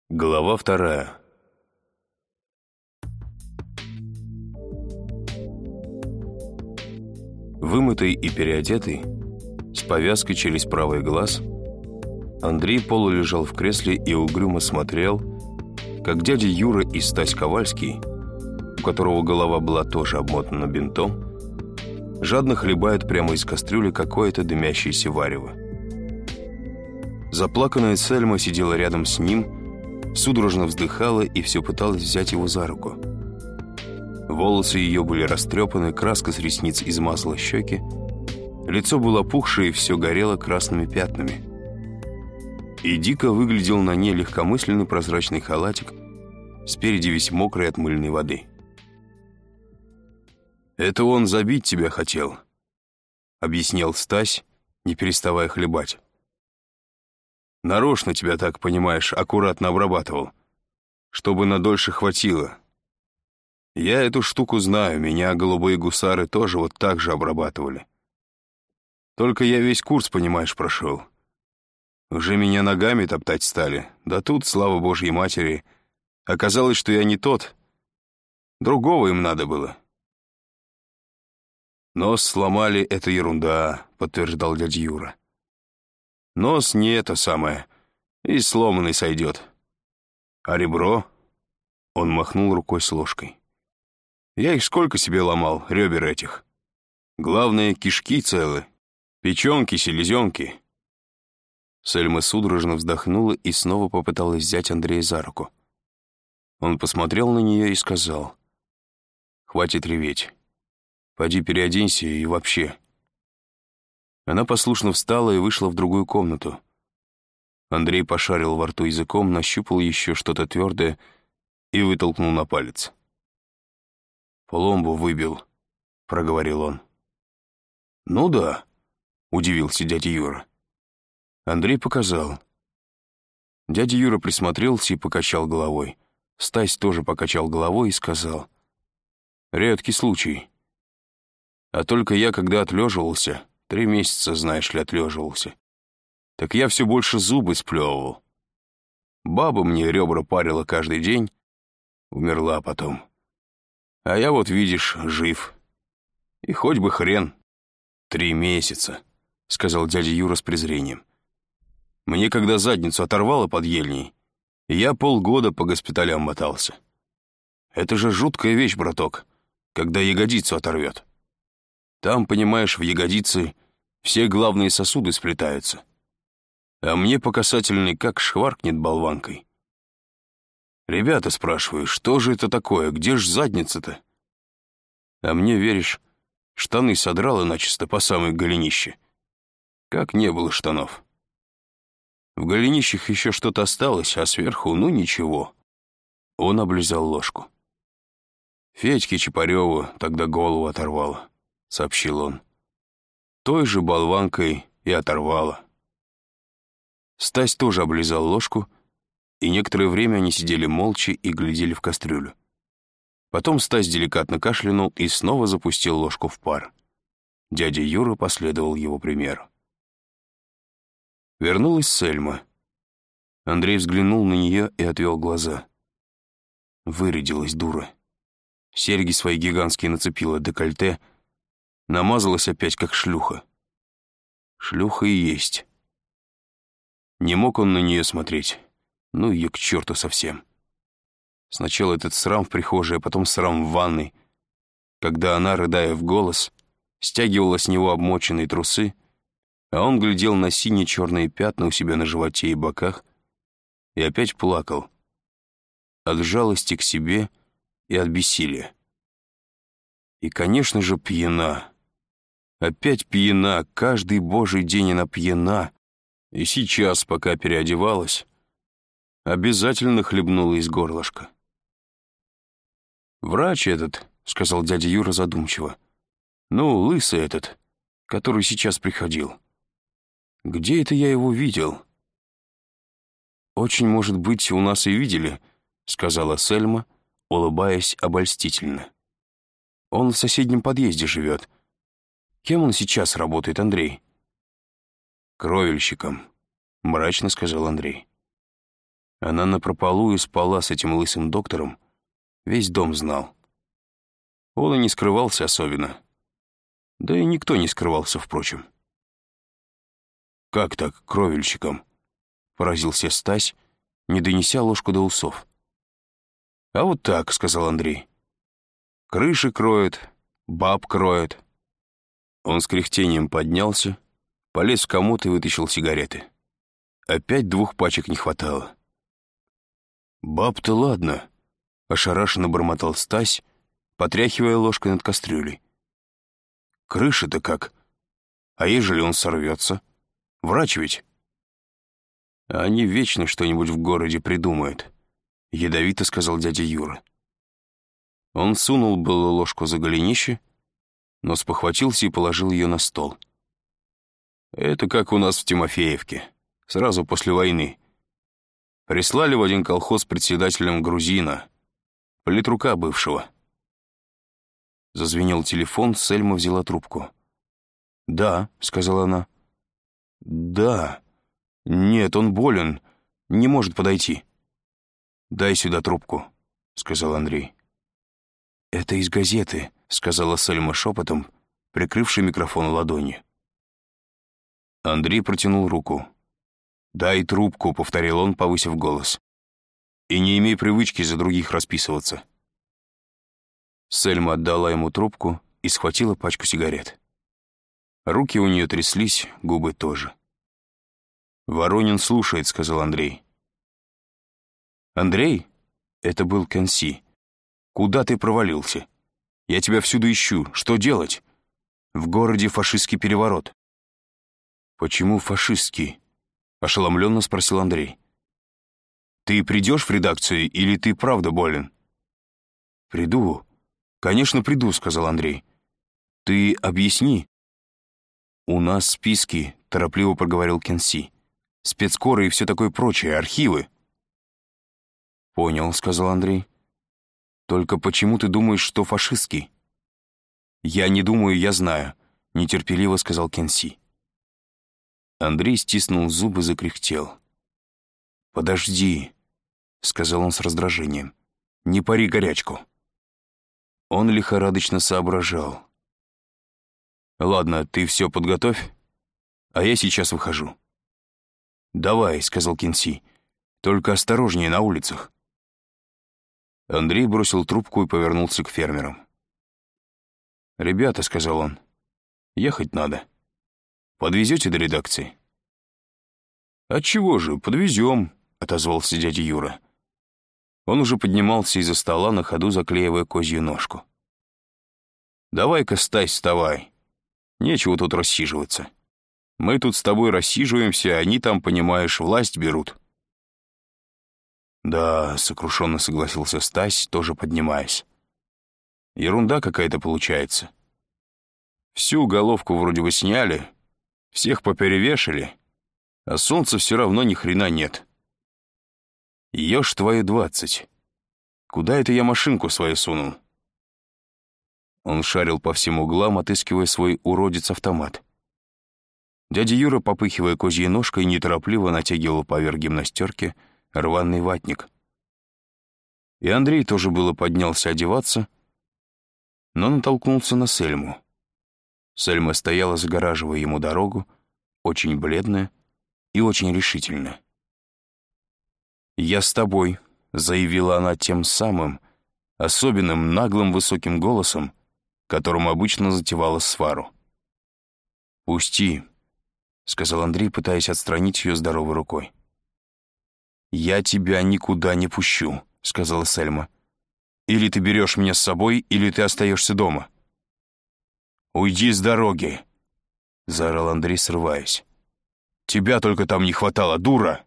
Глава 2. Вымытый и переодетый, с повязкой через правый глаз, Андрей полулежал в кресле и угрюмо смотрел, как дядя Юра и Стась Ковальский, у которого голова была тоже обмотана бинтом, жадно хлебают прямо из кастрюли какое-то дымящееся варево. Заплаканная Сельма сидела рядом с ним, судорожно вздыхала и все пыталась взять его за руку. Волосы ее были растрепаны, краска с ресниц измазала щеки, лицо было опухшее и все горело красными пятнами. И дико выглядел на ней легкомысленный прозрачный халатик, спереди весь мокрый от мыльной воды. «Это он забить тебя хотел», — объяснял Стась, не переставая хлебать. «Нарочно тебя, так понимаешь, аккуратно обрабатывал, чтобы надольше хватило. Я эту штуку знаю, меня голубые гусары тоже вот так же обрабатывали. Только я весь курс, понимаешь, прошел. Уже меня ногами топтать стали, да тут, слава Божьей Матери, оказалось, что я не тот. Другого им надо было». «Нос сломали, это ерунда», — подтверждал дядя Юра. «Нос не это самое, и сломанный сойдет. А ребро?» Он махнул рукой с ложкой. «Я их сколько себе ломал, ребер этих. Главное, кишки целы, печенки, селезенки». Сельма судорожно вздохнула и снова попыталась взять Андрея за руку. Он посмотрел на нее и сказал: «Хватит реветь. Пойди переоденься и вообще». Она послушно встала и вышла в другую комнату. Андрей пошарил во рту языком, нащупал еще что-то твердое и вытолкнул на палец. «Пломбу выбил», — проговорил он. «Ну да», — удивился дядя Юра. Андрей показал. Дядя Юра присмотрелся и покачал головой. Стась тоже покачал головой и сказал: «Редкий случай. А только я, когда отлеживался, 3 месяца, знаешь ли, отлеживался, так я все больше зубы сплевывал. Баба мне ребра парила каждый день, умерла потом. А я вот, видишь, жив. И хоть бы хрен. 3 месяца», — сказал дядя Юра с презрением. «Мне когда задницу оторвало под ельней, я полгода по госпиталям мотался. Это же жуткая вещь, браток, когда ягодицу оторвет. Там, понимаешь, в ягодице все главные сосуды сплетаются. А мне по касательной как шваркнет болванкой. Ребята, спрашиваю, что же это такое, где ж задница-то? А мне, веришь, штаны содрало начисто по самой голенище. Как не было штанов. В голенищах еще что-то осталось, а сверху, ну ничего». Он облизал ложку. «Федьке Чапареву тогда голову оторвало», — сообщил он. «Той же болванкой и оторвало». Стась тоже облизал ложку, и некоторое время они сидели молча и глядели в кастрюлю. Потом Стась деликатно кашлянул и снова запустил ложку в пар. Дядя Юра последовал его примеру. Вернулась Сельма. Андрей взглянул на нее и отвел глаза. Вырядилась дура. Серьги свои гигантские нацепила, декольте, намазалась опять, как шлюха. Шлюха и есть. Не мог он на нее смотреть. Ну ее к черту совсем. Сначала этот срам в прихожей, а потом срам в ванной, когда она, рыдая в голос, стягивала с него обмоченные трусы, а он глядел на синие-черные пятна у себя на животе и боках и опять плакал. От жалости к себе и от бессилия. И, конечно же, пьяна. Опять пьяна, каждый божий день она пьяна. И сейчас, пока переодевалась, обязательно хлебнула из горлышка. «Врач этот», — сказал дядя Юра задумчиво, «ну, лысый этот, который сейчас приходил. Где это я его видел?» «Очень, может быть, у нас и видели», — сказала Сельма, улыбаясь обольстительно. «Он в соседнем подъезде живет. Кем он сейчас работает, Андрей?» «Кровельщиком», — мрачно сказал Андрей. Она напропалую спала с этим лысым доктором, весь дом знал. Он и не скрывался особенно. Да и никто не скрывался, впрочем. «Как так, кровельщиком?» — поразился Стась, не донеся ложку до усов. «А вот так», — сказал Андрей. «Крыши кроет, баб кроет». Он с кряхтением поднялся, полез в комод и вытащил сигареты. Опять 2 пачек не хватало. «Баб-то ладно», — ошарашенно бормотал Стась, потряхивая ложкой над кастрюлей. «Крыша-то как? А ежели он сорвется? Врач ведь?» «Они вечно что-нибудь в городе придумают», — ядовито сказал дядя Юра. Он сунул было ложку за голенище, но спохватился и положил ее на стол. «Это как у нас в Тимофеевке, сразу после войны. Прислали в один колхоз председателем грузина, политрука бывшего». Зазвенел телефон, Сельма взяла трубку. «Да», — сказала она. «Да. Нет, он болен, не может подойти». «Дай сюда трубку», — сказал Андрей. «Это из газеты», — сказала Сельма шепотом, прикрывший микрофон ладонью. Андрей протянул руку. «Дай трубку», — повторил он, повысив голос. «И не имей привычки за других расписываться». Сельма отдала ему трубку и схватила пачку сигарет. Руки у нее тряслись, губы тоже. «Воронин слушает», — сказал Андрей. «Андрей?» — это был Кенси. «Куда ты провалился? Я тебя всюду ищу. Что делать? В городе фашистский переворот». «Почему фашистский?» — ошеломленно спросил Андрей. «Ты придешь в редакцию или ты правда болен?» «Приду. Конечно, приду», — сказал Андрей. «Ты объясни». «У нас списки», — торопливо проговорил Кенси. «Спецкоры и все такое прочее, архивы». «Понял», — сказал Андрей. «Только почему ты думаешь, что фашистский?» «Я не думаю, я знаю», — нетерпеливо сказал Кенси. Андрей стиснул зубы, закряхтел. «Подожди», — сказал он с раздражением. «Не пари горячку». Он лихорадочно соображал. «Ладно, ты все подготовь, а я сейчас выхожу». «Давай», — сказал Кенси, — «только осторожнее на улицах». Андрей бросил трубку и повернулся к фермерам. «Ребята», — сказал он, — «ехать надо. Подвезете до редакции?» «Отчего же, подвезем», — отозвался дядя Юра. Он уже поднимался из-за стола, на ходу заклеивая козью ножку. «Давай-ка, Стась, вставай. Нечего тут рассиживаться. Мы тут с тобой рассиживаемся, а они там, понимаешь, власть берут». «Да», — сокрушенно согласился Стась, тоже поднимаясь. «Ерунда какая-то получается. Всю головку вроде бы сняли, всех поперевешали, а солнца все равно ни хрена нет. Ешь твою 20. Куда это я машинку свою сунул?» Он шарил по всем углам, отыскивая свой уродец-автомат. Дядя Юра, попыхивая козьей ножкой, неторопливо натягивал поверх гимнастерки рваный ватник. И Андрей тоже было поднялся одеваться, но натолкнулся на Сельму. Сельма стояла, загораживая ему дорогу, очень бледная и очень решительная. «Я с тобой», — заявила она тем самым, особенным наглым высоким голосом, которым обычно затевала свару. «Пусти», — сказал Андрей, пытаясь отстранить ее здоровой рукой. «Я тебя никуда не пущу», — сказала Сельма. «Или ты берешь меня с собой, или ты остаешься дома». «Уйди с дороги», — заорал Андрей, срываясь. «Тебя только там не хватало, дура!»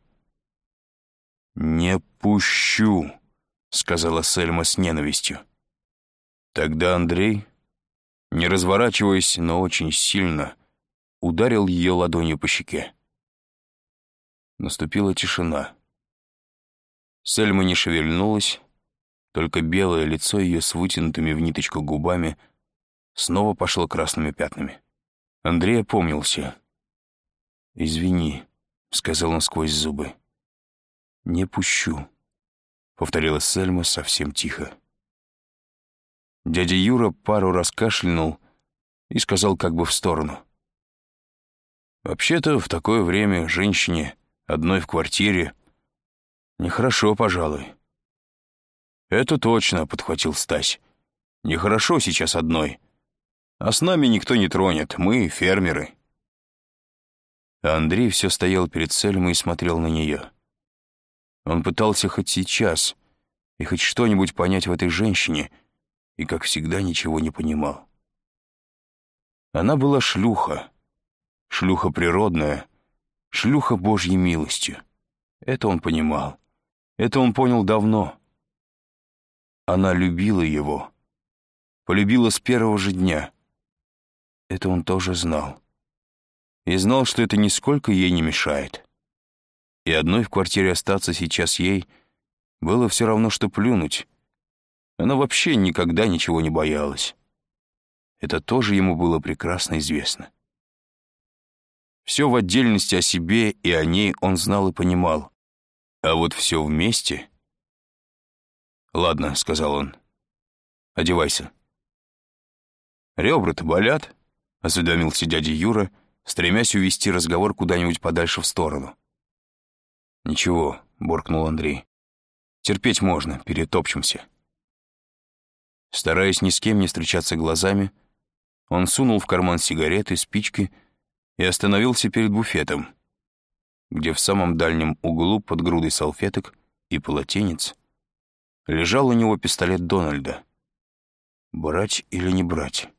«Не пущу», — сказала Сельма с ненавистью. Тогда Андрей, не разворачиваясь, но очень сильно, ударил ее ладонью по щеке. Наступила тишина. Сельма не шевельнулась, только белое лицо ее с вытянутыми в ниточку губами снова пошло красными пятнами. Андрей опомнился. «Извини», — сказал он сквозь зубы. «Не пущу», — повторила Сельма совсем тихо. Дядя Юра пару раз кашлянул и сказал как бы в сторону. «Вообще-то в такое время женщине одной в квартире нехорошо, пожалуй». «Это точно», — подхватил Стась. «Нехорошо сейчас одной. А с нами никто не тронет, мы фермеры». А Андрей все стоял перед Сельмой и смотрел на нее. Он пытался хоть сейчас и хоть что-нибудь понять в этой женщине, и, как всегда, ничего не понимал. Она была шлюха, шлюха природная, шлюха Божьей милостью. Это он понимал, это он понял давно. Она любила его, полюбила с первого же дня. Это он тоже знал. И знал, что это нисколько ей не мешает. И одной в квартире остаться сейчас ей было все равно, что плюнуть. Она вообще никогда ничего не боялась. Это тоже ему было прекрасно известно. Все в отдельности о себе и о ней он знал и понимал. А вот все вместе... «Ладно», — сказал он, — «одевайся». «Ребра-то болят?» — осведомился дядя Юра, стремясь увести разговор куда-нибудь подальше в сторону. «Ничего», — буркнул Андрей. «Терпеть можно, перетопчемся». Стараясь ни с кем не встречаться глазами, он сунул в карман сигареты, спички и остановился перед буфетом, где в самом дальнем углу под грудой салфеток и полотенец лежал у него пистолет Дональда. Брать или не брать?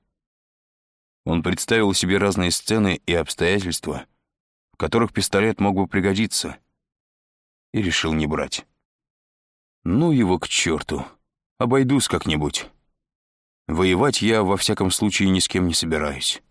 Он представил себе разные сцены и обстоятельства, в которых пистолет мог бы пригодиться, и решил не брать. «Ну его к черту, обойдусь как-нибудь. Воевать я, во всяком случае, ни с кем не собираюсь».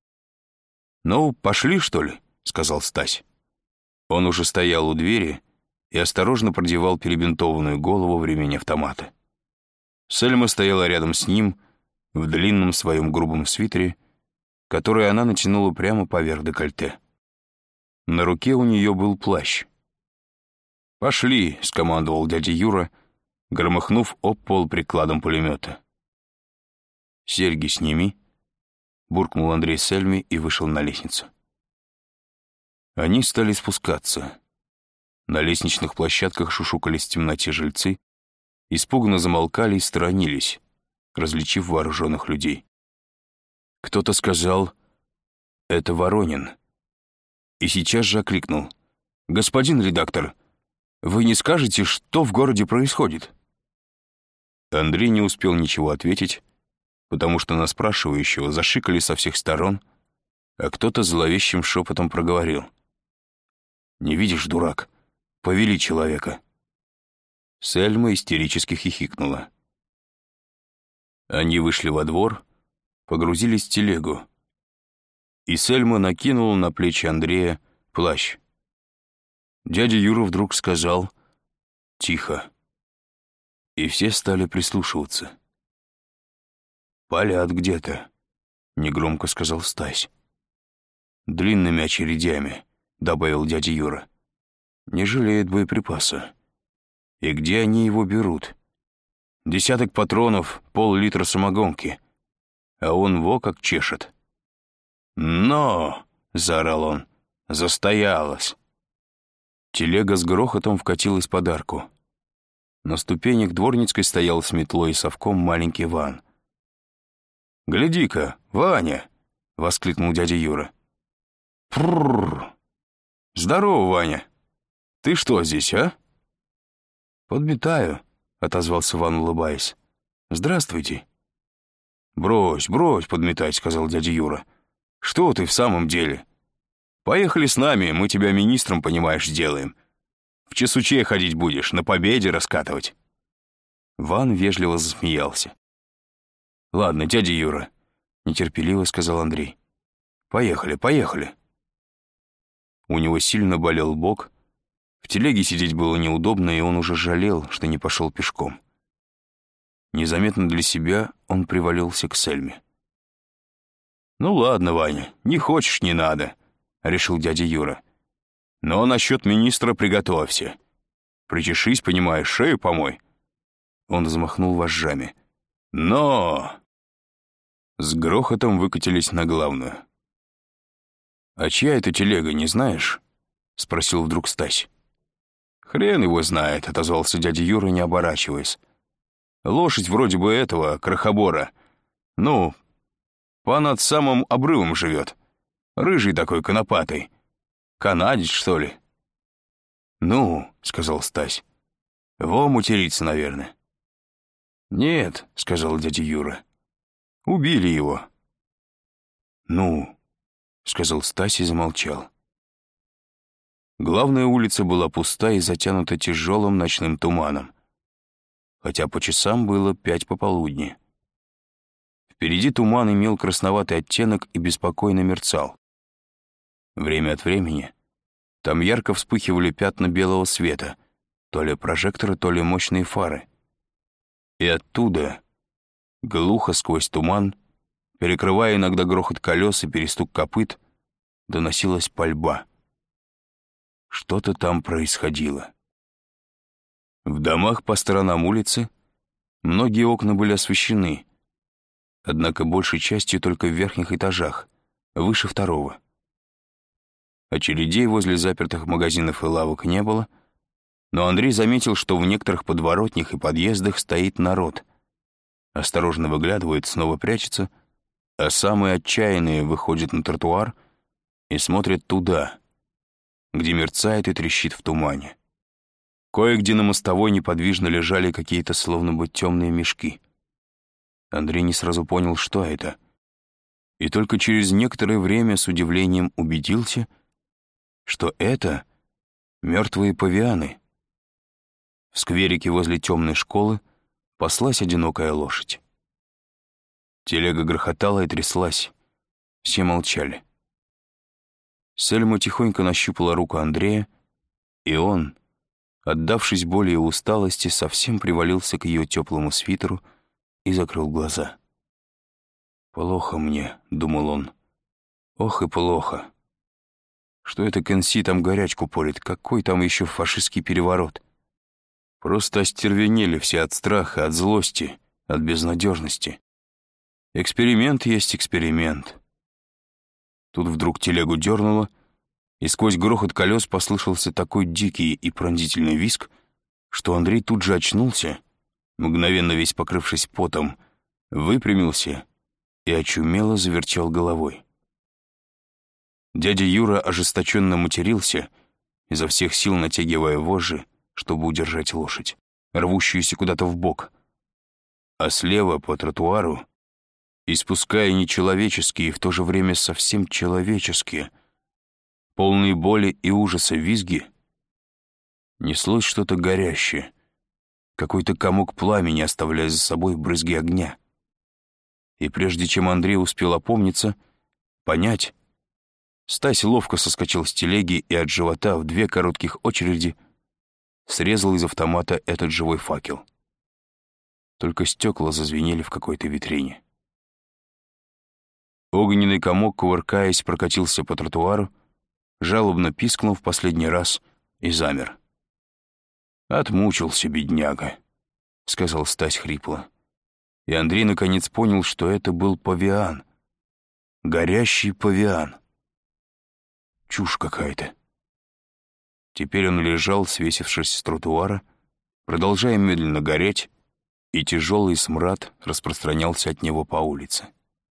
«Ну, пошли, что ли?» — сказал Стась. Он уже стоял у двери и осторожно продевал перебинтованную голову в ремень автомата. Сельма стояла рядом с ним в длинном своем грубом свитере, который она натянула прямо поверх декольте. На руке у нее был плащ. «Пошли», — скомандовал дядя Юра, громыхнув об пол прикладом пулемета. «Серьги сними», — буркнул Андрей Сельме и вышел на лестницу. Они стали спускаться. На лестничных площадках шушукались в темноте жильцы, испуганно замолкали и сторонились, различив вооруженных людей. Кто-то сказал «Это Воронин». И сейчас же окликнул: «Господин редактор, вы не скажете, что в городе происходит?» Андрей не успел ничего ответить, потому что на спрашивающего зашикали со всех сторон, а кто-то зловещим шепотом проговорил: «Не видишь, дурак, повели человека». Сельма истерически хихикнула. Они вышли во двор, погрузились в телегу, и Сельма накинула на плечи Андрея плащ. Дядя Юра вдруг сказал «Тихо», и все стали прислушиваться. «Палят где-то», — негромко сказал Стась. «Длинными очередями», — добавил дядя Юра. «Не жалеют боеприпаса. И где они его берут? Десяток патронов, пол-литра самогонки. А он во как чешет». «Но!» — заорал он. «Застоялась!» Телега с грохотом вкатилась под арку. На ступенях дворницкой стоял с метлой и совком маленький Ван. «Гляди-ка, Ваня!» — воскликнул дядя Юра. «Пррррр! Здорово, Ваня! Ты что здесь, а?» «Подметаю», — отозвался Ван, улыбаясь. «Здравствуйте». «Брось, брось подметать», — сказал дядя Юра. «Что ты в самом деле? Поехали с нами, мы тебя министром, понимаешь, сделаем. В Чесуче ходить будешь, на победе раскатывать». Ван вежливо засмеялся. «Ладно, дядя Юра», — нетерпеливо сказал Андрей. «Поехали, поехали». У него сильно болел бок, в телеге сидеть было неудобно, и он уже жалел, что не пошел пешком. Незаметно для себя он привалился к Сельме. «Ну ладно, Ваня, не хочешь — не надо», — решил дядя Юра. «Но насчет министра приготовься. Причешись, понимаешь, шею помой». Он взмахнул вожжами. «Но!» С грохотом выкатились на главную. «А чья это телега, не знаешь?» — спросил вдруг Стась. «Хрен его знает», — отозвался дядя Юра, не оборачиваясь. «Лошадь вроде бы этого, крохобора. Ну, понад самым обрывом живет. Рыжий такой, конопатый. Канадец, что ли?» «Ну», — сказал Стась, — «во материться, наверное». «Нет», — сказал дядя Юра, — «убили его». «Ну», — сказал Стась и замолчал. Главная улица была пуста и затянута тяжелым ночным туманом, хотя по часам было 5 пополудни. Впереди туман имел красноватый оттенок и беспокойно мерцал. Время от времени там ярко вспыхивали пятна белого света, то ли прожекторы, то ли мощные фары. И оттуда, глухо сквозь туман, перекрывая иногда грохот колес и перестук копыт, доносилась пальба. Что-то там происходило. В домах по сторонам улицы многие окна были освещены, однако большей частью только в верхних этажах, выше 2-го. Очередей возле запертых магазинов и лавок не было, но Андрей заметил, что в некоторых подворотнях и подъездах стоит народ. Осторожно выглядывает, снова прячется, а самые отчаянные выходят на тротуар и смотрят туда, где мерцает и трещит в тумане. Кое-где на мостовой неподвижно лежали какие-то словно бы темные мешки. Андрей не сразу понял, что это, и только через некоторое время с удивлением убедился, что это мертвые павианы. В скверике возле темной школы паслась одинокая лошадь. Телега грохотала и тряслась, все молчали. Сельма тихонько нащупала руку Андрея, и он, отдавшись боли и усталости, совсем привалился к ее теплому свитеру и закрыл глаза. «Плохо мне», — думал он. «Ох и плохо. Что это Кэнси там горячку порит? Какой там еще фашистский переворот? Просто остервенели все от страха, от злости, от безнадежности. Эксперимент есть эксперимент». Тут вдруг телегу дернуло, и сквозь грохот колес послышался такой дикий и пронзительный визг, что Андрей тут же очнулся, мгновенно весь покрывшись потом, выпрямился и очумело завертел головой. Дядя Юра ожесточенно матерился, изо всех сил натягивая вожжи, чтобы удержать лошадь, рвущуюся куда-то вбок. А слева по тротуару, испуская нечеловеческие и в то же время совсем человеческие, полные боли и ужаса визги, неслось что-то горящее, какой-то комок пламени, оставляя за собой брызги огня. И прежде чем Андрей успел опомниться, понять, Стась ловко соскочил с телеги и от живота в 2 коротких очереди срезал из автомата этот живой факел. Только стекла зазвенели в какой-то витрине. Огненный комок, кувыркаясь, прокатился по тротуару, жалобно пискнул в последний раз и замер. «Отмучился, бедняга», — сказал Стась хрипло. И Андрей наконец понял, что это был павиан. Горящий павиан. Чушь какая-то. Теперь он лежал, свесившись с тротуара, продолжая медленно гореть, и тяжелый смрад распространялся от него по улице.